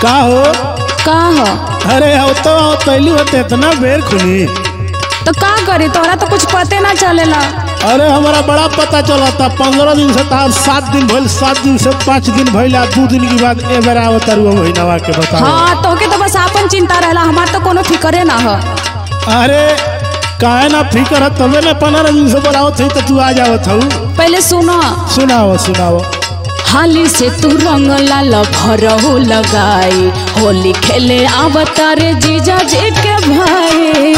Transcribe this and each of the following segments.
का हो? का हो? अरे आओ तो पहली होते इतना बेर खुली तो का करी, तोरा तो कुछ पते ना चलेला। अरे हमारा बड़ा पता चला था 15 दिन से तार 7 दिन भइल, 7 दिन से 5 दिन भइल, 2 दिन की बाद ए बेरा अवतारुआ महीनावा के बता। हाँ तो के तो बस आपन चिंता रहला, हमार तो कोनो फिकरे ना हो। अरे काहे ना फिकर है, तबे ना 15 दिन से बोलावत है तो तू आ जावत हूँ। पहले सुनो। सुनाओ सुनाओ। हाली से तू रंग लाल भरहु लगाई, होली खेले अवतारे जीजा जी के भाई।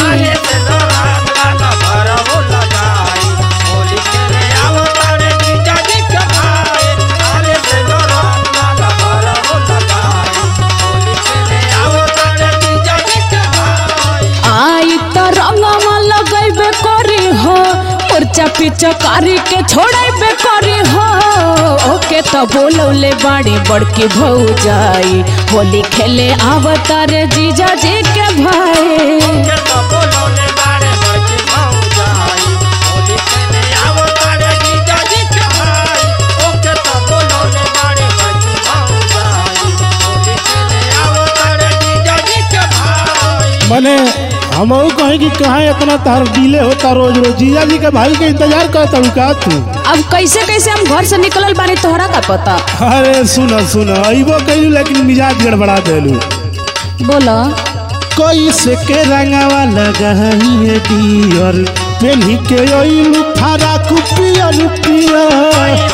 आई तो रंगवा लगैबे करी हो, मुर्चा पिचकारी के छोड़ैबे करी हो। ओके तो बोलौले बाड़ी बड़की भौजाई, होली खेले अवतारे जीजा जी के भाई। मने हम कहें कि कहाँ इतना तार डिले होता रोज रोज, जीजा जी के भाई के इंतजार करता हूँ का तू? अब कैसे कैसे हम घर से निकलल बानी तोहरा का पता? अरे सुनो सुनो, अइबो कइलू लेकिन मिजाज गड़बड़ा देलू। बोला कैसे के रंगावा लगाइए डियर, पेन्ही के अइलू फराक पियर पियर।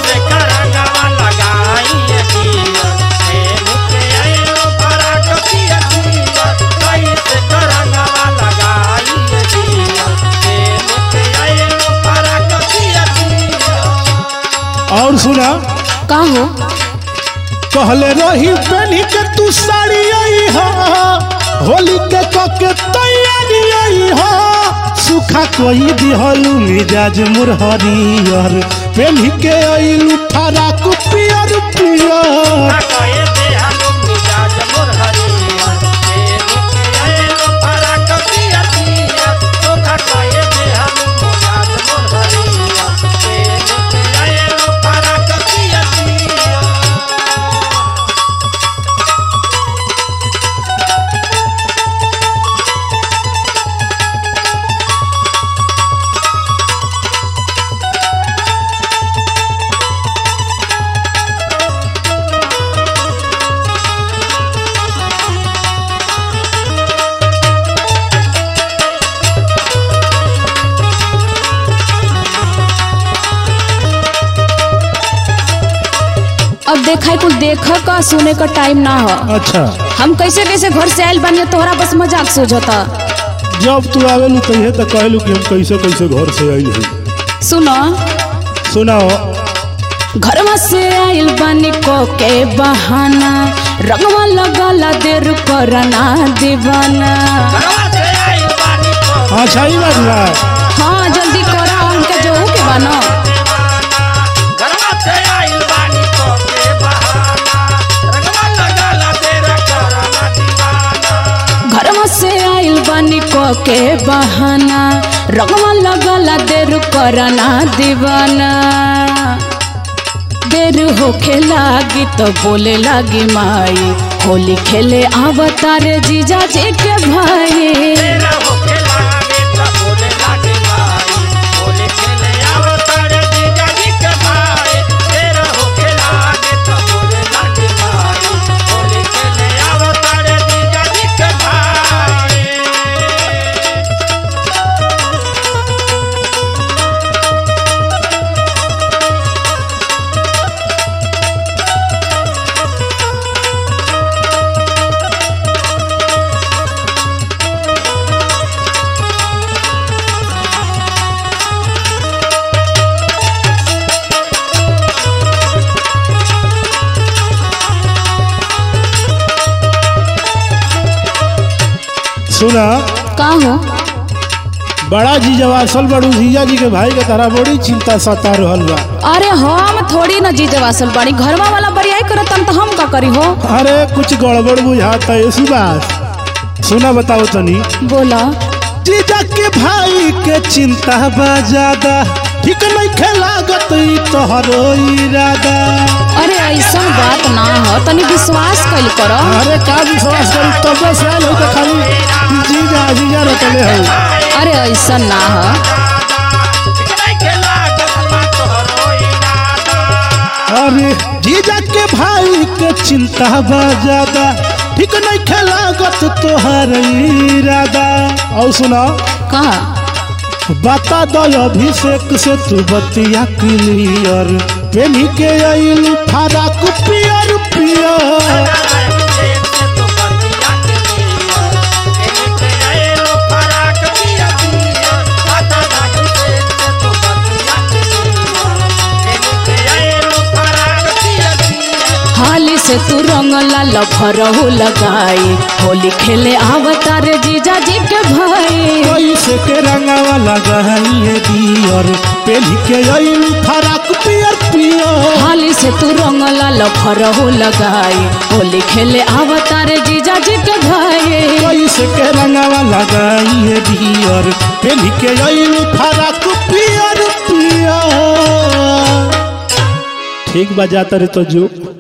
और सुना का हो? कहले रही पहनी के तू साड़ी आई हो, होली के कके तैयारी आई हो। सुखा कोई दिहलू मिजाज मुरहरियर, पहनी के अइलू फराक पियर पियर। अब देखा कुछ देखा का सुने का टाइम ना हो। अच्छा हम कैसे कैसे घर से आयल बानी, तोहरा बस मजाक सोचता। जब तू आवेलू तहे तो कहलू कि हम कैसे कैसे घर से आइल है। सुनो सुनाओ। घरवा से आयल बानी को के बहाना, रंगवा लगाला देर करना दीवाना। अच्छा ही बात बा। हाँ जल्दी करा, हमके जो के बानो। घरवा से आयल बानी को के बहाना, रंगवा लगाला देर करना दीवाना। देर होखे लागी तो बोले लागी माई, होली खेले अवतारे जीजा जी के भाई। सुना का हो? बड़ा जीजा असल बड़ू जीजा जी के भाई के तरह बड़ी चिंता सता रहल बा। अरे हम थोड़ी न जीजा वासल बानी, घरवा वाला बरियाई करत तो हम का करी हो? अरे कुछ गड़बड़ बुझाता है ऐसी बात। सुना बताओ तनी। बोला। जीजा के भाई के चिंता बा ज्यादा, ठीक नहीं खेलागत ई तोहरो इरादा। अरे ऐसा बात ना हो, तनी विश्वास कइल करो। अरे का विश्वास करी तब से आयल हो तो खाली जीजा जीजा रटले हो। अरे ऐसा ना हो। अरे जीजा के भाई के चिंता बा ज्यादा, ठीक नहीं खेलागत तोहर इरादा। और सुना कहा बता दो अभिषेक से तू बतिया क्लियर, पेनी के आइल फराक पियर पियर। हाली से तू रंग लाल भरहु लगाई, होली खेले अवतार जीजा जी के भाई। कैसे के रंगावा लगाइए दियर, पेनी के आइल फराक पियर पियर। हाली से तू रंग लाल भरहु लगाई, होली खेले अवतार जीजा जी के भाई। कैसे के रंगावा लगाइए दियर, पेनी के आइल फराक पियर पियर। ठीक बजाता रे तो जो